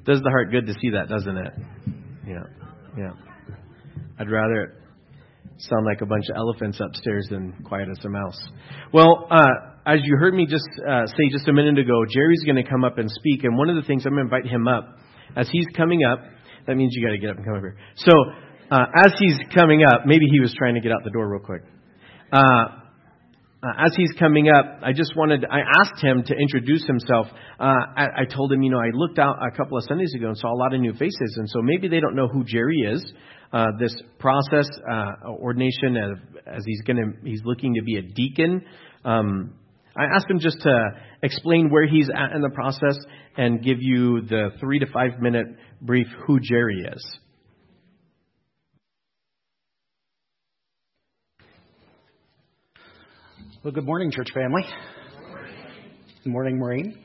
Does the heart good to see that, doesn't it? Yeah. I'd rather it sound like a bunch of elephants upstairs than quiet as a mouse. Well, as you heard me just say just a minute ago, Jerry's going to come up and speak. And one of the things, I'm going to invite him up. As he's coming up, that means you got to get up and come over here. So as he's coming up, maybe he was trying to get out the door real quick. As he's coming up, I asked him to introduce himself. I told him, I looked out a couple of Sundays ago and saw a lot of new faces. And so maybe they don't know who Jerry is. This process, ordination, as he's looking to be a deacon. I asked him just to explain where he's at in the process and give you the 3 to 5 minute brief who Jerry is. Well, good morning, church family. Good morning, Maureen.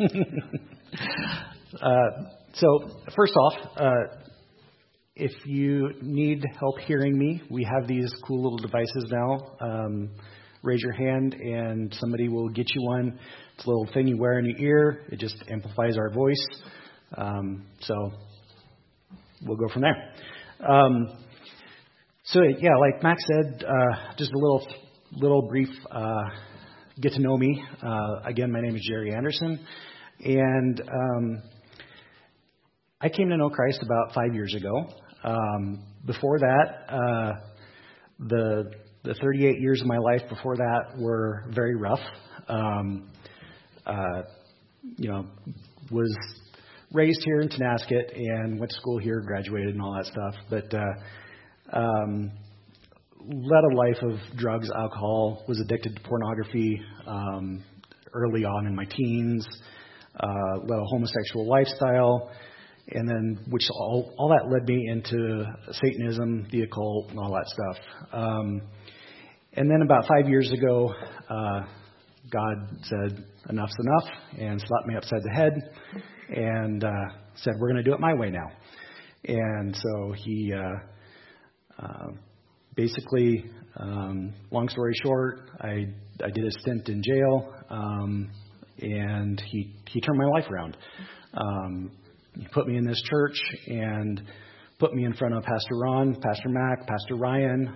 So, first off, if you need help hearing me, we have these cool little devices now. Raise your hand and somebody will get you one. It's a little thing you wear in your ear. It just amplifies our voice. So we'll go from there. So yeah, like Max said, just a little brief get to know me. Again, my name is Jerry Anderson, and I came to know Christ about 5 years ago. Before that, the 38 years of my life before that were very rough. Was raised here in Tonasket and went to school here, graduated and all that stuff. But led a life of drugs, alcohol, was addicted to pornography early on in my teens, led a homosexual lifestyle, and then which all that led me into Satanism, the occult, and all that stuff. And then about 5 years ago, God said, enough's enough, and slapped me upside the head, and said, we're going to do it my way now. And so he basically, long story short, I did a stint in jail, and he turned my life around. He put me in this church and put me in front of Pastor Ron, Pastor Mac, Pastor Ryan,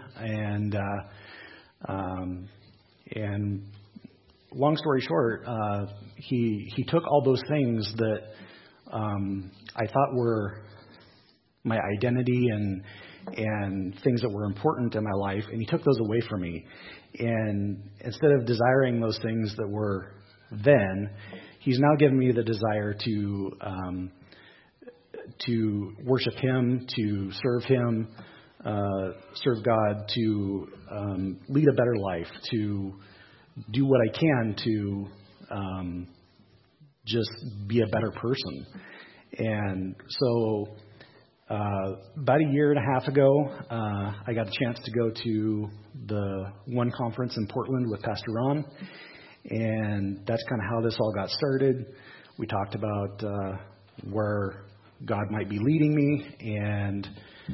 and long story short, he took all those things that I thought were my identity and things that were important in my life, and he took those away from me. And instead of desiring those things that were then, he's now given me the desire to worship him, to serve him, serve God, to lead a better life, to do what I can to just be a better person. And so about a year and a half ago, I got a chance to go to the One Conference in Portland with Pastor Ron, and that's kind of how this all got started. We talked about where God might be leading me, and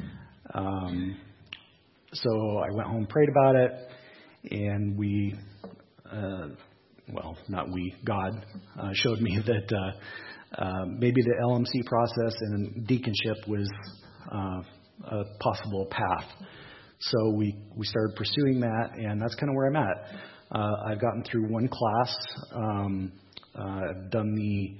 so I went home, prayed about it, and God showed me that maybe the LMC process and deaconship was a possible path. So we started pursuing that, and that's kind of where I'm at. I've gotten through one class. I've done the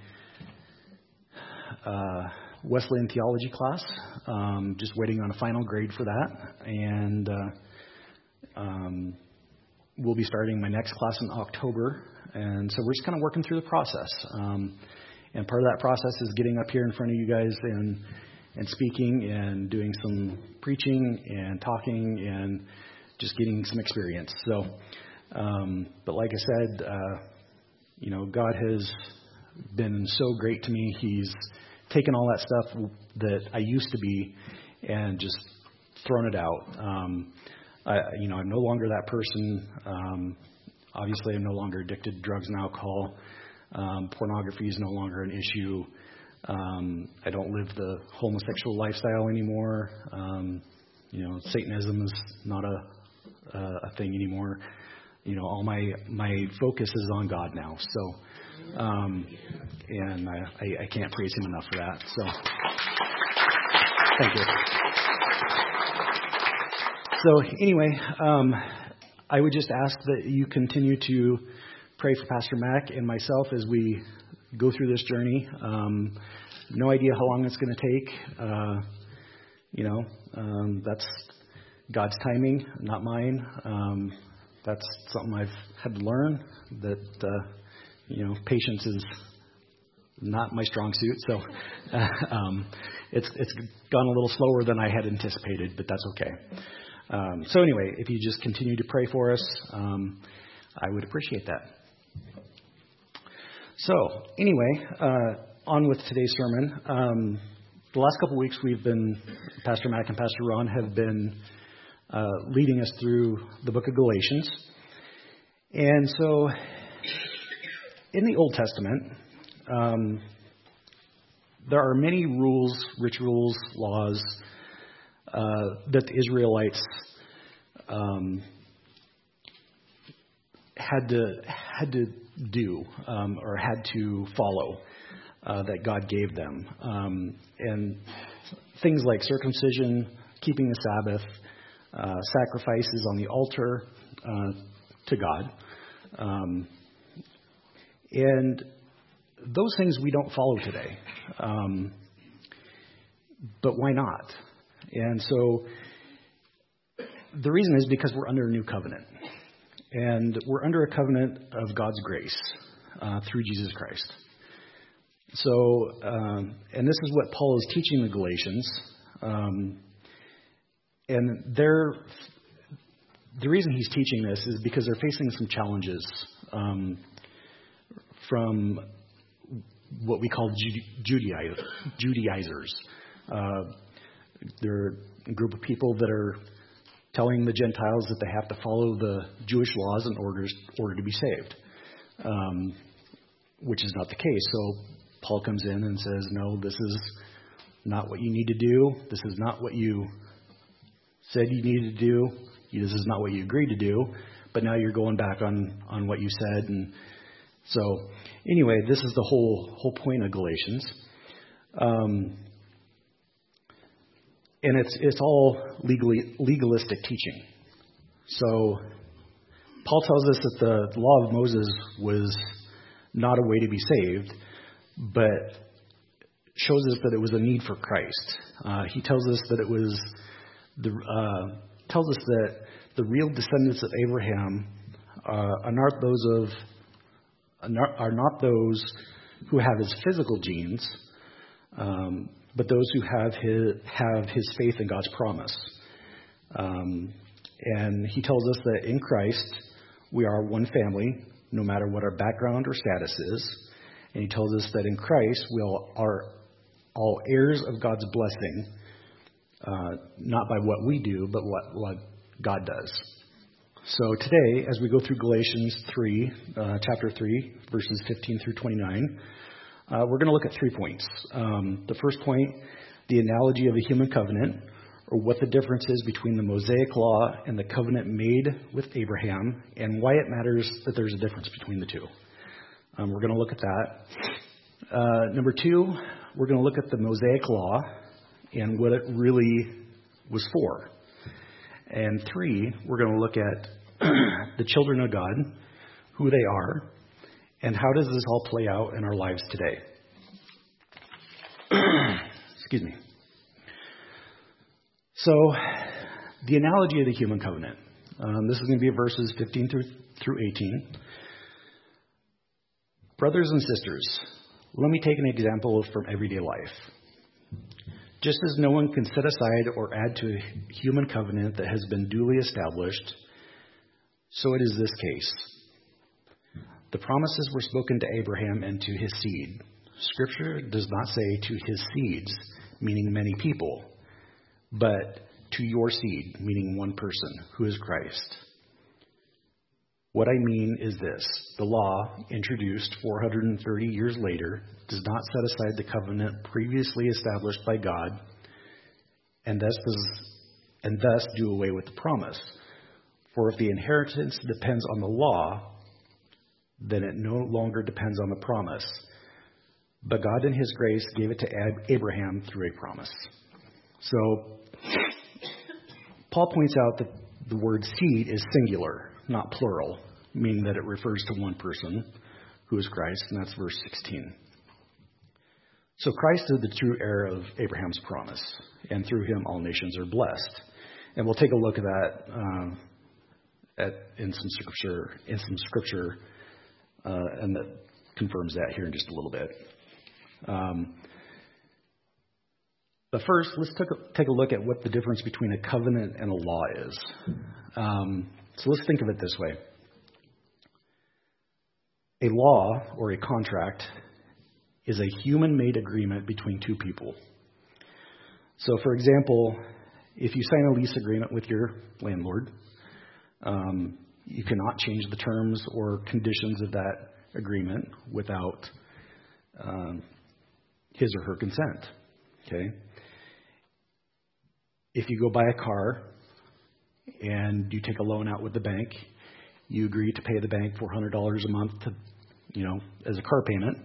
Wesleyan theology class, just waiting on a final grade for that, and we'll be starting my next class in October, and so we're just kind of working through the process, and part of that process is getting up here in front of you guys and speaking and doing some preaching and talking and just getting some experience. So, but like I said, God has been so great to me. He's taken all that stuff that I used to be and just thrown it out. I'm no longer that person. Obviously, I'm no longer addicted to drugs and alcohol. Pornography is no longer an issue. I don't live the homosexual lifestyle anymore. Satanism is not a thing anymore. All my focus is on God now. So And I can't praise him enough for that. So thank you. So anyway, I would just ask that you continue to pray for Pastor Mac and myself as we go through this journey. No idea how long it's going to take. That's God's timing, not mine. That's something I've had to learn, that, patience is not my strong suit. So it's gone a little slower than I had anticipated, but that's okay. So anyway, if you just continue to pray for us, I would appreciate that. So anyway, on with today's sermon. The last couple of weeks Pastor Mac and Pastor Ron have been leading us through the book of Galatians. And so in the Old Testament, there are many rules, rituals, laws that the Israelites had to do or had to follow that God gave them. And things like circumcision, keeping the Sabbath, sacrifices on the altar to God. And those things we don't follow today. But why not? And so the reason is because we're under a new covenant. And we're under a covenant of God's grace through Jesus Christ. So, and this is what Paul is teaching the Galatians. And the reason he's teaching this is because they're facing some challenges from what we call Judaizers. They're a group of people that are telling the Gentiles that they have to follow the Jewish laws in order to be saved, which is not the case. So Paul comes in and says, no, this is not what you need to do. This is not what you said you needed to do. This is not what you agreed to do. But now you're going back on what you said. And so anyway, this is the whole point of Galatians. And it's all legalistic teaching. So Paul tells us that the law of Moses was not a way to be saved, but shows us that it was a need for Christ. He tells us that it was tells us that the real descendants of Abraham are not those who have his physical genes, but those who have his faith in God's promise. And he tells us that in Christ we are one family, no matter what our background or status is. And he tells us that in Christ we are all heirs of God's blessing, not by what we do, but what God does. So today, as we go through Galatians 3, chapter 3, verses 15 through 29, we're going to look at 3 points. The first point, the analogy of the human covenant, or what the difference is between the Mosaic law and the covenant made with Abraham, and why it matters that there's a difference between the two. We're going to look at that. Number 2, we're going to look at the Mosaic law and what it really was for. And 3, we're going to look at the children of God, who they are, and how does this all play out in our lives today. Excuse me. So, the analogy of the human covenant. This is going to be verses 15 through 18. Brothers and sisters, let me take an example from everyday life. Just as no one can set aside or add to a human covenant that has been duly established, so it is this case. The promises were spoken to Abraham and to his seed. Scripture does not say to his seeds, meaning many people, but to your seed, meaning one person, who is Christ. What I mean is this. The law, introduced 430 years later, does not set aside the covenant previously established by God, and thus do away with the promise. For if the inheritance depends on the law, then it no longer depends on the promise. But God in his grace gave it to Abraham through a promise. So Paul points out that the word seed is singular, not plural, meaning that it refers to one person, who is Christ, and that's verse 16. So Christ is the true heir of Abraham's promise, and through him all nations are blessed. And we'll take a look at that in some scripture, and that confirms that here in just a little bit. But first, let's take a look at what the difference between a covenant and a law is. So let's think of it this way. A law, or a contract, is a human-made agreement between two people. So, for example, if you sign a lease agreement with your landlord, you cannot change the terms or conditions of that agreement without his or her consent. Okay? If you go buy a car and you take a loan out with the bank, you agree to pay the bank $400 a month as a car payment.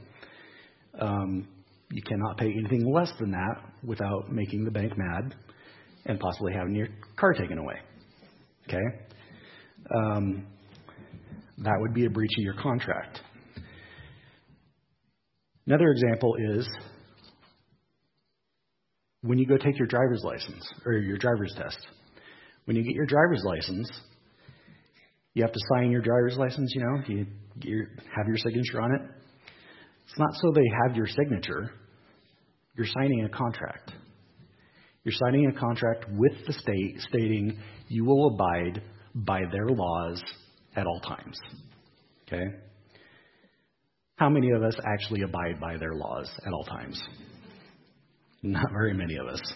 You cannot pay anything less than that without making the bank mad and possibly having your car taken away. Okay? That would be a breach of your contract. Another example is when you go take your driver's license or your driver's test. When you get your driver's license, you have to sign your driver's license, you have your signature on it. It's not so they have your signature. You're signing a contract. You're signing a contract with the state stating you will abide by their laws at all times. Okay? How many of us actually abide by their laws at all times? Not very many of us.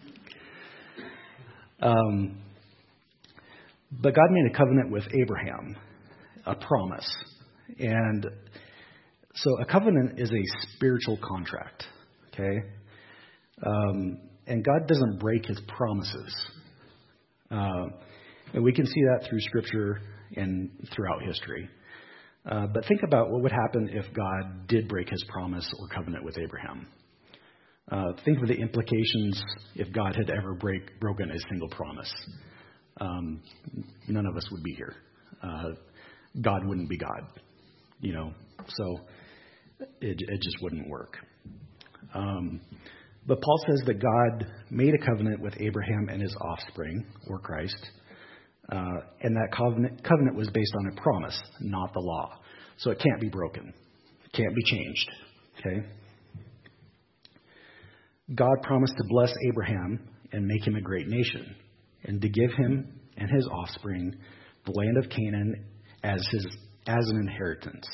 But God made a covenant with Abraham, a promise. And so a covenant is a spiritual contract, okay? And God doesn't break his promises. And we can see that through Scripture and throughout history. But think about what would happen if God did break his promise or covenant with Abraham. Think of the implications if God had ever broken a single promise. None of us would be here. God wouldn't be God, so it just wouldn't work. But Paul says that God made a covenant with Abraham and his offspring, or Christ, and that covenant was based on a promise, not the law. So it can't be broken. It can't be changed. Okay? God promised to bless Abraham and make him a great nation, and to give him and his offspring the land of Canaan as an inheritance.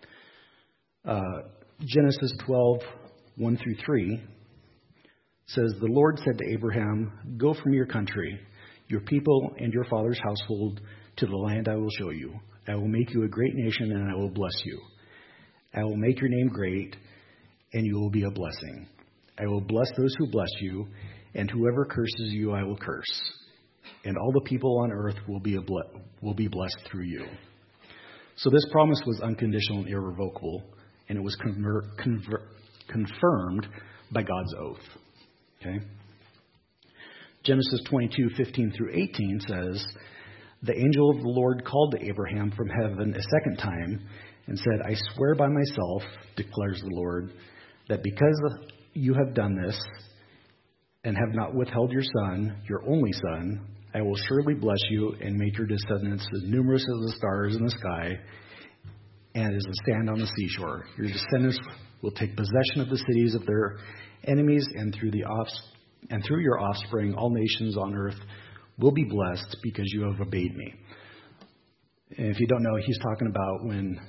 Genesis 12:1-3 says, "The Lord said to Abraham, 'Go from your country, your people, and your father's household to the land I will show you. I will make you a great nation, and I will bless you. I will make your name great, and you will be a blessing. I will bless those who bless you, and whoever curses you I will curse. And all the people on earth will be blessed through you.'" So this promise was unconditional and irrevocable, and it was confirmed by God's oath. Okay? Genesis 22:15-18 says, "The angel of the Lord called to Abraham from heaven a second time and said, 'I swear by myself, declares the Lord, that because you have done this and have not withheld your son, your only son, I will surely bless you and make your descendants as numerous as the stars in the sky and as the sand on the seashore. Your descendants will take possession of the cities of their enemies, and through your offspring, all nations on earth will be blessed because you have obeyed me.'" And if you don't know, he's talking about when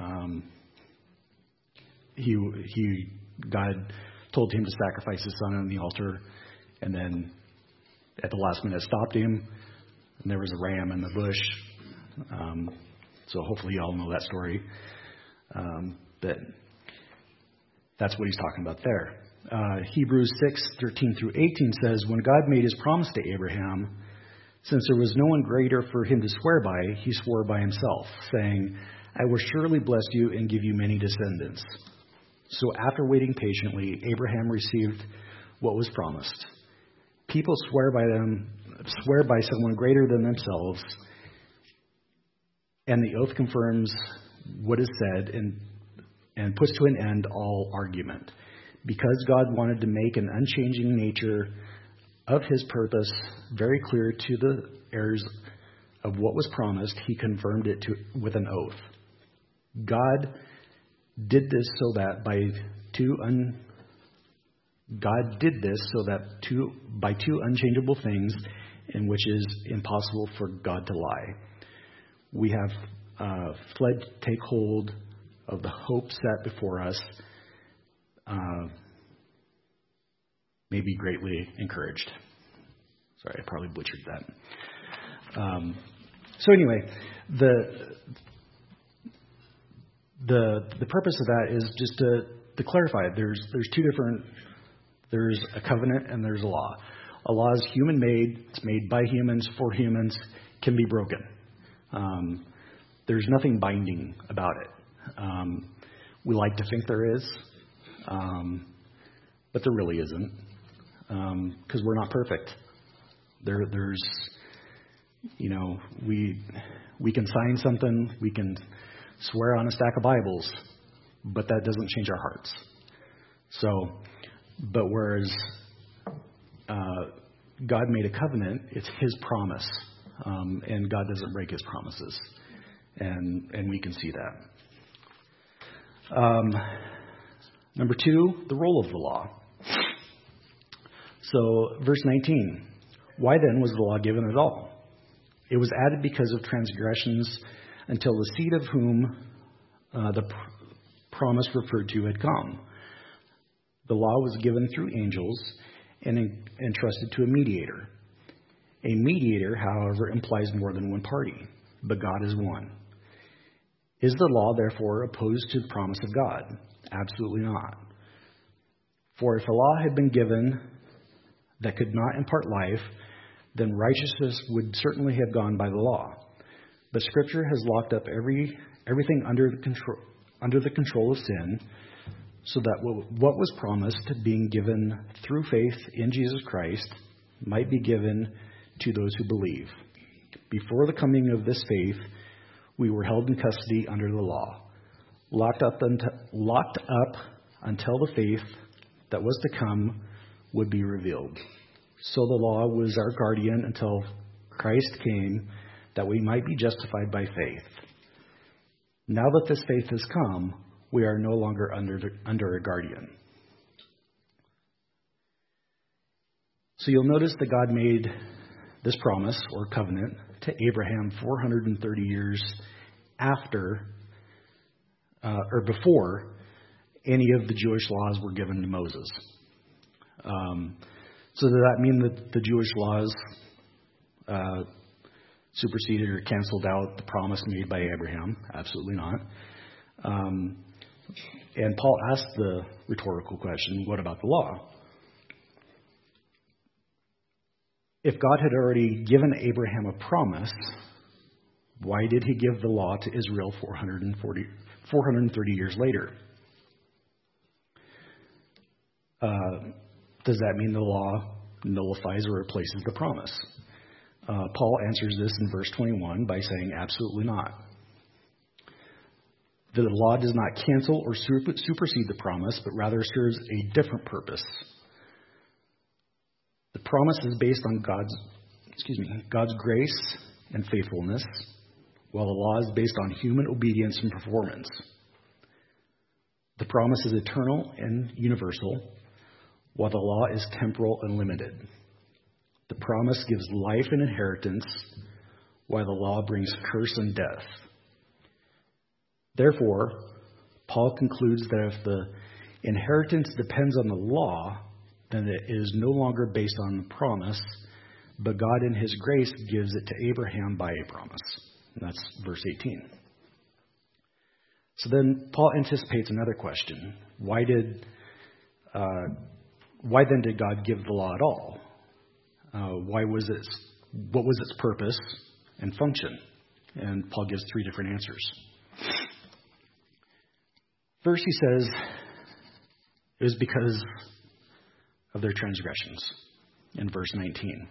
God told him to sacrifice his son on the altar, and then at the last minute stopped him, and there was a ram in the bush. So hopefully you all know that story. But that's what he's talking about there. Hebrews 6:13-18 says, "When God made his promise to Abraham, since there was no one greater for him to swear by, he swore by himself, saying, I will surely bless you and give you many descendants." So after waiting patiently, Abraham received what was promised. People swear by someone greater than themselves, and the oath confirms what is said and puts to an end all argument. Because God wanted to make an unchanging nature of his purpose very clear to the heirs of what was promised, he confirmed it with an oath. God did this so that by two unchangeable things in which is impossible for God to lie. We have fled to take hold of the hope set before us, may be greatly encouraged. Sorry, I probably butchered that. So anyway, the purpose of that is just to clarify. There's two different. There's a covenant and there's a law. A law is human made. It's made by humans for humans. Can be broken. There's nothing binding about it. We like to think there is, but there really isn't, because we're not perfect. There's, we can sign something, we can swear on a stack of Bibles, but that doesn't change our hearts. So, but whereas God made a covenant, it's His promise, and God doesn't break His promises, and we can see that. Number 2, the role of the law. So, verse 19. Why then was the law given at all? It was added because of transgressions until the seed of whom the promise referred to had come. The law was given through angels and entrusted to a mediator. A mediator, however, implies more than one party, but God is one. Is the law, therefore, opposed to the promise of God? Absolutely not. For if a law had been given that could not impart life, then righteousness would certainly have gone by the law. But Scripture has locked up everything under the control of sin, so that what was promised, being given through faith in Jesus Christ, might be given to those who believe. Before the coming of this faith, we were held in custody under the law, locked up until the faith that was to come would be revealed. So the law was our guardian until Christ came, that we might be justified by faith. Now that this faith has come, we are no longer under a guardian. So you'll notice that God made this promise or covenant to Abraham 430 years after or before any of the Jewish laws were given to Moses. So does that mean that the Jewish laws superseded or canceled out the promise made by Abraham? Absolutely not. And Paul asked the rhetorical question, what about the law? If God had already given Abraham a promise, why did he give the law to Israel 430 years later? Does that mean the law nullifies or replaces the promise? Paul answers this in verse 21 by saying absolutely not. The law does not cancel or supersede the promise, but rather serves a different purpose. The promise is based on God's grace and faithfulness, while the law is based on human obedience and performance. The promise is eternal and universal, while the law is temporal and limited. The promise gives life and inheritance, while the law brings curse and death. Therefore, Paul concludes that if the inheritance depends on the law, then it is no longer based on the promise, but God in His grace gives it to Abraham by a promise. And that's verse 18. So then Paul anticipates another question. Why then did God give the law at all? What was its purpose and function? And Paul gives 3 different answers. First, he says it was because of their transgressions in verse 19.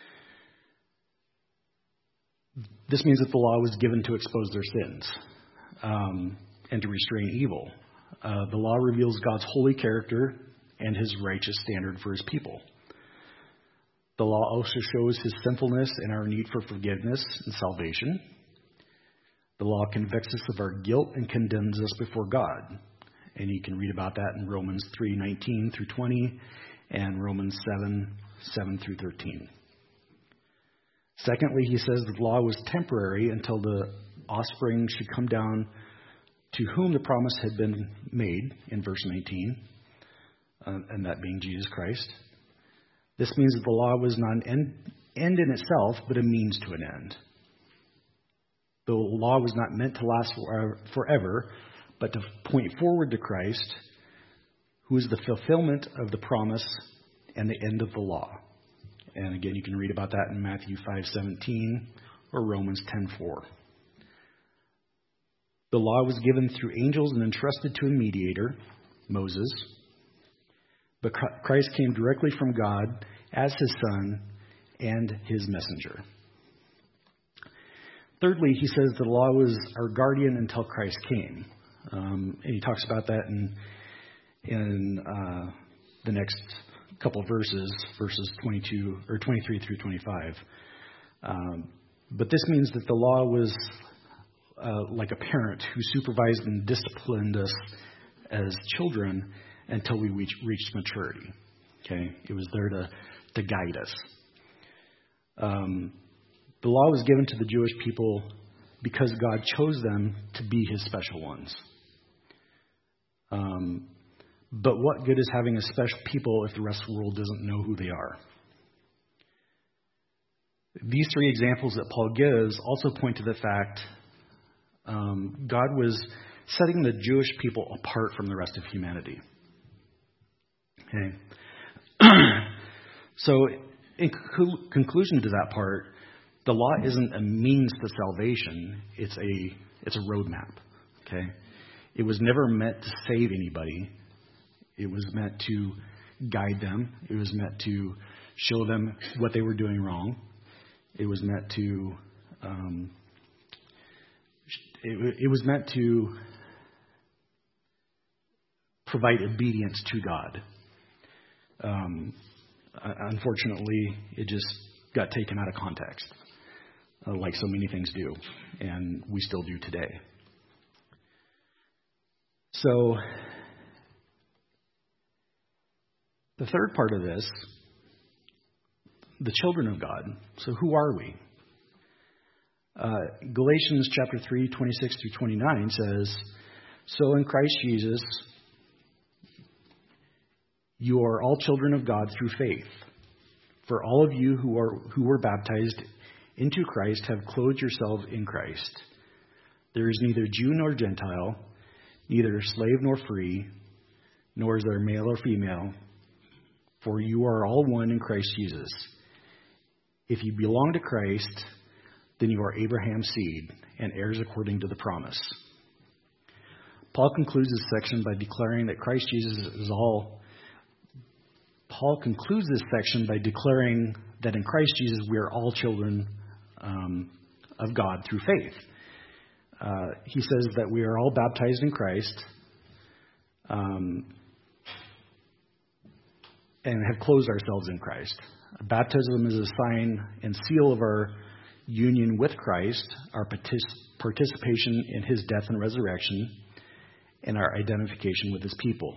This means that the law was given to expose their sins and to restrain evil. The law reveals God's holy character and his righteous standard for his people. The law also shows his sinfulness and our need for forgiveness and salvation. The law convicts us of our guilt and condemns us before God. And you can read about that in Romans 3:19 through 20 and Romans 7:7 through 13. Secondly, he says the law was temporary until the offspring should come down to whom the promise had been made in verse 19, and that being Jesus Christ. This means that the law was not an end in itself, but a means to an end. The law was not meant to last forever, but to point forward to Christ, who is the fulfillment of the promise and the end of the law. And again, you can read about that in Matthew 5:17 or Romans 10:4. The law was given through angels and entrusted to a mediator, Moses. But Christ came directly from God as his Son and his messenger. Thirdly, he says the law was our guardian until Christ came. And he talks about that in the next couple of verses 22 or 23 through 25. But this means that the law was like a parent who supervised and disciplined us as children until we reached maturity. Okay, it was there to guide us. The law was given to the Jewish people because God chose them to be his special ones. But what good is having a special people if the rest of the world doesn't know who they are? These three examples that Paul gives also point to the fact God was setting the Jewish people apart from the rest of humanity. Okay. So, in conclusion to that part, the law isn't a means to salvation; it's a roadmap. Okay, it was never meant to save anybody. It was meant to guide them. It was meant to show them what they were doing wrong. It was meant to it was meant to provide obedience to God. Unfortunately, it just got taken out of context, like so many things do, and we still do today. So, the third part of this, the children of God. So who are we? Galatians chapter 3, 26 through 29 says, "So in Christ Jesus, you are all children of God through faith. For all of you who were baptized into Christ have clothed yourselves in Christ. There is neither Jew nor Gentile, neither slave nor free, nor is there male or female, for you are all one in Christ Jesus. If you belong to Christ, then you are Abraham's seed and heirs according to the promise." Paul concludes this section by declaring that Christ Jesus is all. Paul concludes this section by declaring that in Christ Jesus we are all children of God through faith. He says that we are all baptized in Christ and have clothed ourselves in Christ. Baptism is a sign and seal of our union with Christ, our participation in his death and resurrection, and our identification with his people.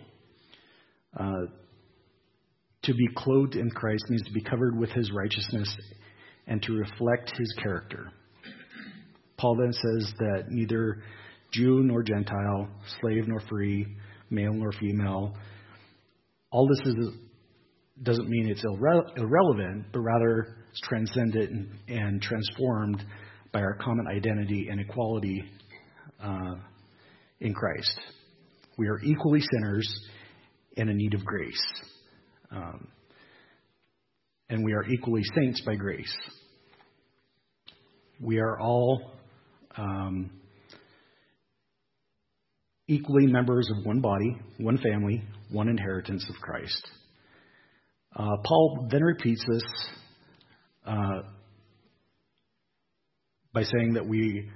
To be clothed in Christ means to be covered with his righteousness and to reflect his character. Paul then says that neither Jew nor Gentile, slave nor free, male nor female, all this doesn't mean it's irrelevant, but rather it's transcendent and transformed by our common identity and equality in Christ. We are equally sinners and in need of grace. And we are equally saints by grace. We are all equally members of one body, one family, one inheritance of Christ. Paul then repeats this by saying that we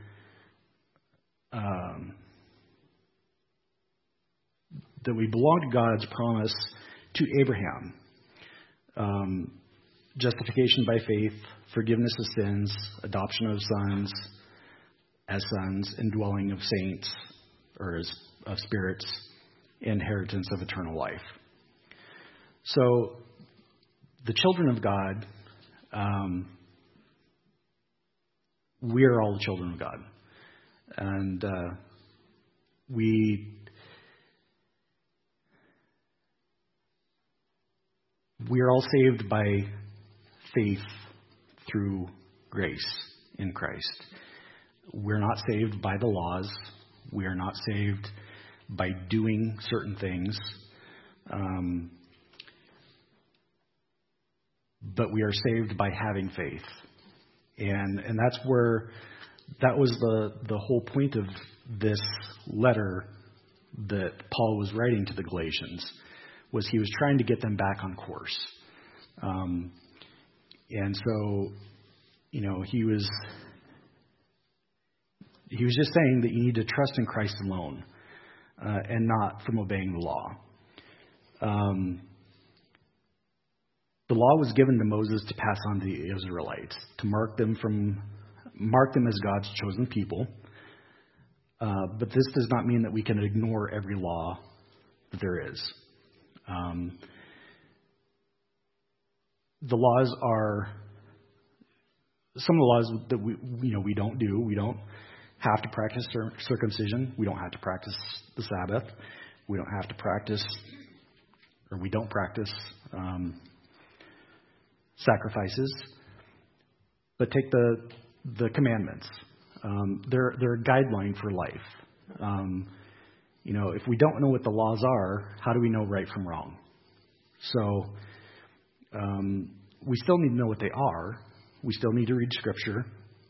belong to God's promise to Abraham. Justification by faith, forgiveness of sins, adoption of sons as sons, indwelling of saints, or of spirits, inheritance of eternal life. So, the children of God, we are all the children of God. And we are all saved by faith through grace in Christ. We're not saved by the laws. We are not saved by doing certain things. But we are saved by having faith. And that was the whole point of this letter that Paul was writing to the Galatians, was he was trying to get them back on course. And so, he was just saying that you need to trust in Christ alone, and not from obeying the law. The law was given to Moses to pass on to the Israelites, to mark them as God's chosen people. But this does not mean that we can ignore every law that there is. The laws are some of the laws that we don't do. We don't have to practice circumcision. We don't have to practice the Sabbath. We don't have to practice, or we don't practice sacrifices. But take the commandments. They're a guideline for life. If we don't know what the laws are, how do we know right from wrong? So we still need to know what they are. We still need to read Scripture.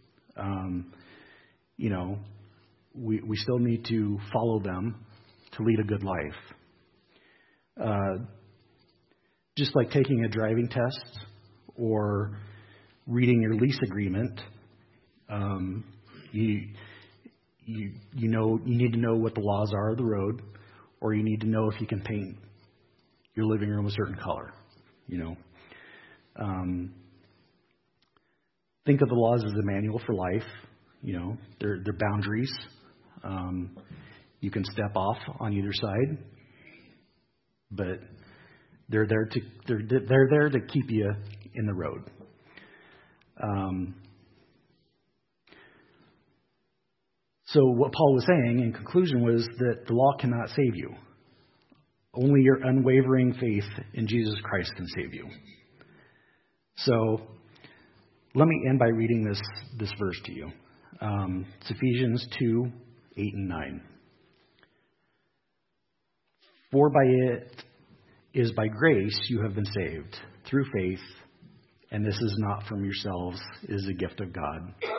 We still need to follow them to lead a good life. Just like taking a driving test or reading your lease agreement, you need to know what the laws are of the road, or you need to know if you can paint your living room a certain color. Think of the laws as a manual for life. They're boundaries. You can step off on either side, but they're there to keep you in the road. So what Paul was saying in conclusion was that the law cannot save you. Only your unwavering faith in Jesus Christ can save you. So let me end by reading this verse to you. It's Ephesians 2, 8 and 9. For by it is by grace you have been saved, through faith, and this is not from yourselves, it is a gift of God,